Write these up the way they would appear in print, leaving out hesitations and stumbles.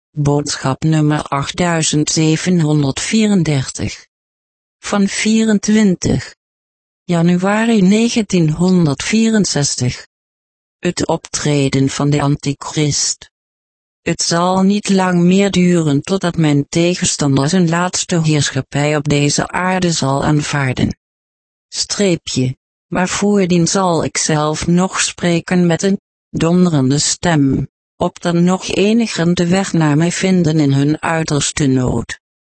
Boodschap nummer 8734. Van 24 januari 1964. Het optreden van de Antichrist. Het zal niet lang meer duren totdat mijn tegenstander zijn laatste heerschappij op deze aarde zal aanvaarden. Streepje, maar voordien zal ik zelf nog spreken met een donderende stem, opdat nog enigen de weg naar mij vinden in hun uiterste nood.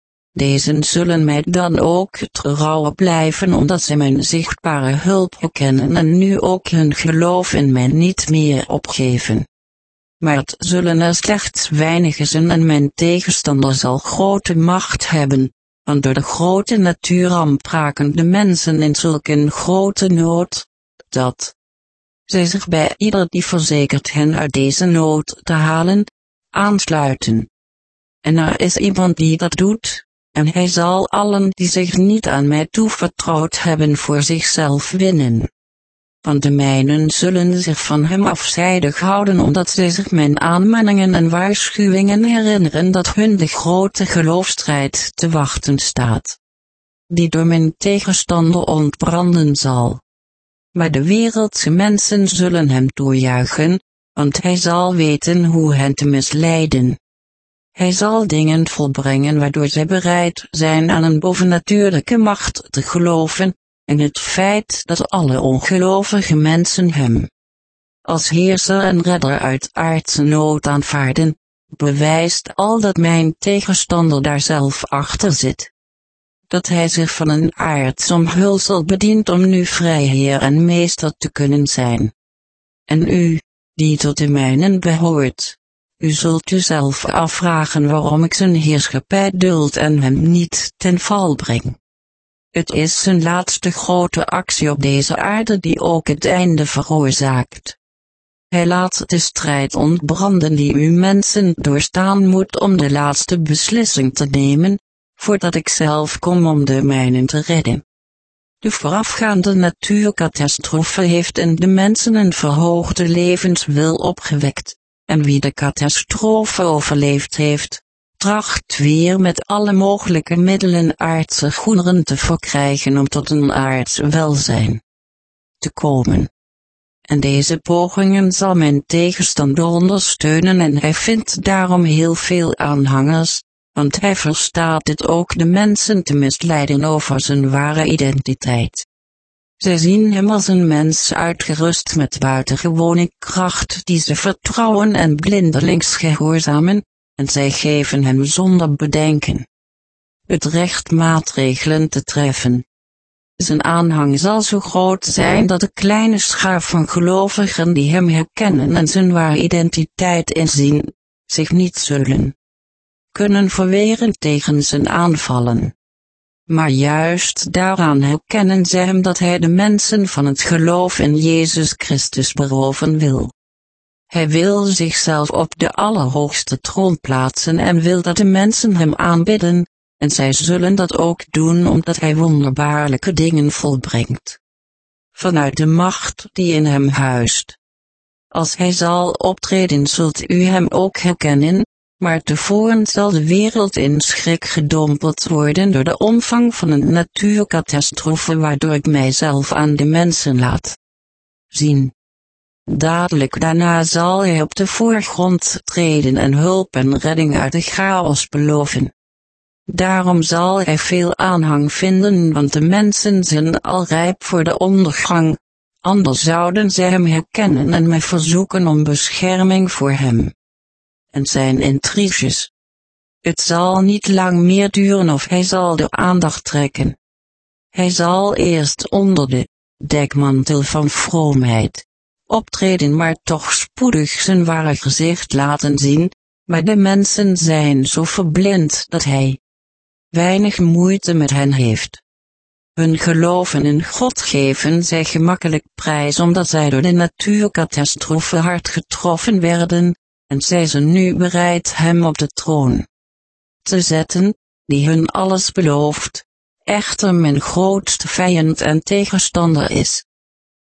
Dezen zullen mij dan ook trouw blijven omdat zij mijn zichtbare hulp kennen en nu ook hun geloof in mij niet meer opgeven. Maar het zullen er slechts weinigen zijn en mijn tegenstander zal grote macht hebben, want door de grote natuurramp raken de mensen in zulke grote nood, dat zij zich bij ieder die verzekert hen uit deze nood te halen, aansluiten. En er is iemand die dat doet, en hij zal allen die zich niet aan mij toevertrouwd hebben voor zichzelf winnen. Want de mijnen zullen zich van hem afzijdig houden omdat zij zich mijn aanmaningen en waarschuwingen herinneren dat hun de grote geloofstrijd te wachten staat, die door mijn tegenstander ontbranden zal. Maar de wereldse mensen zullen hem toejuichen, want hij zal weten hoe hen te misleiden. Hij zal dingen volbrengen waardoor zij bereid zijn aan een bovennatuurlijke macht te geloven, en het feit dat alle ongelovige mensen hem als heerser en redder uit aardse nood aanvaarden, bewijst al dat mijn tegenstander daar zelf achter zit. Dat hij zich van een aards omhulsel bedient om nu vrijheer en meester te kunnen zijn. En u, die tot de mijnen behoort, u zult uzelf afvragen waarom ik zijn heerschappij duld en hem niet ten val breng. Het is zijn laatste grote actie op deze aarde die ook het einde veroorzaakt. Hij laat de strijd ontbranden die u mensen doorstaan moet om de laatste beslissing te nemen, voordat ik zelf kom om de mijnen te redden. De voorafgaande natuurcatastrofe heeft in de mensen een verhoogde levenswil opgewekt, en wie de catastrofe overleefd heeft, tracht weer met alle mogelijke middelen aardse goederen te verkrijgen om tot een aards welzijn te komen. En deze pogingen zal mijn tegenstander ondersteunen en hij vindt daarom heel veel aanhangers, want hij verstaat het ook de mensen te misleiden over zijn ware identiteit. Zij zien hem als een mens uitgerust met buitengewone kracht die ze vertrouwen en blindelings gehoorzamen, en zij geven hem zonder bedenken het recht maatregelen te treffen. Zijn aanhang zal zo groot zijn dat de kleine schaar van gelovigen die hem herkennen en zijn ware identiteit inzien, zich niet zullen kunnen verweren tegen zijn aanvallen. Maar juist daaraan herkennen zij hem dat hij de mensen van het geloof in Jezus Christus beroven wil. Hij wil zichzelf op de allerhoogste troon plaatsen en wil dat de mensen hem aanbidden, en zij zullen dat ook doen omdat hij wonderbaarlijke dingen volbrengt vanuit de macht die in hem huist. Als hij zal optreden zult u hem ook herkennen, maar tevoren zal de wereld in schrik gedompeld worden door de omvang van een natuurcatastrofe waardoor ik mijzelf aan de mensen laat zien. Dadelijk daarna zal hij op de voorgrond treden en hulp en redding uit de chaos beloven. Daarom zal hij veel aanhang vinden, want de mensen zijn al rijp voor de ondergang, anders zouden zij hem herkennen en mij verzoeken om bescherming voor hem en zijn intriges. Het zal niet lang meer duren of hij zal de aandacht trekken. Hij zal eerst onder de dekmantel van vroomheid optreden, maar toch spoedig zijn ware gezicht laten zien, maar de mensen zijn zo verblind dat hij weinig moeite met hen heeft. Hun geloven in God geven zij gemakkelijk prijs omdat zij door de natuurcatastrofe hard getroffen werden, en zij zijn nu bereid hem op de troon te zetten, die hun alles belooft, echter mijn grootste vijand en tegenstander is.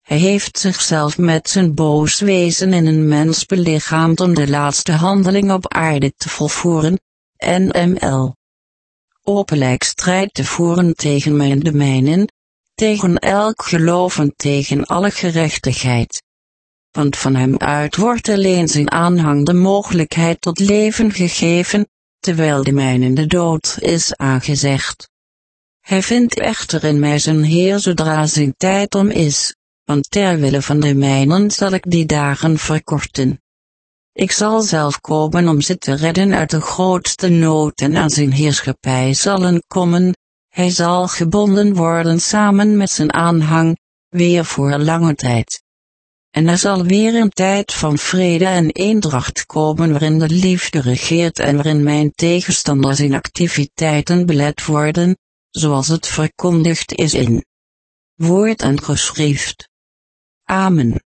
Hij heeft zichzelf met zijn boos wezen in een mens belichaamd om de laatste handeling op aarde te volvoeren, NML. Openlijk strijd te voeren tegen mij en de mijnen, tegen elk geloof en tegen alle gerechtigheid. Want van hem uit wordt alleen zijn aanhang de mogelijkheid tot leven gegeven, terwijl de mijnen de dood is aangezegd. Hij vindt echter in mij zijn Heer zodra zijn tijd om is, want terwille van de mijnen zal ik die dagen verkorten. Ik zal zelf komen om ze te redden uit de grootste nood en aan zijn heerschappij zullen komen, hij zal gebonden worden samen met zijn aanhang, weer voor lange tijd. En er zal weer een tijd van vrede en eendracht komen waarin de liefde regeert en waarin mijn tegenstanders in activiteiten belet worden, zoals het verkondigd is in woord en geschrift. Amen.